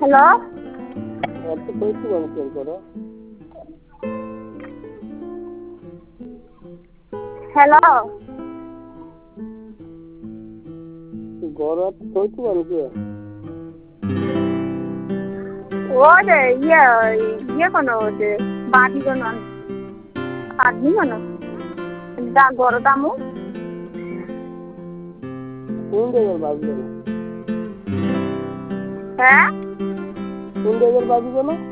hello तो कैसे बंद कर करो हेलो गौरव कैसे बंद किया और ये कोनो होते बादी कोनो आदमी कोनो दा गौरव दामू कौन देवर बाबू है कौन देवर बाबू को ना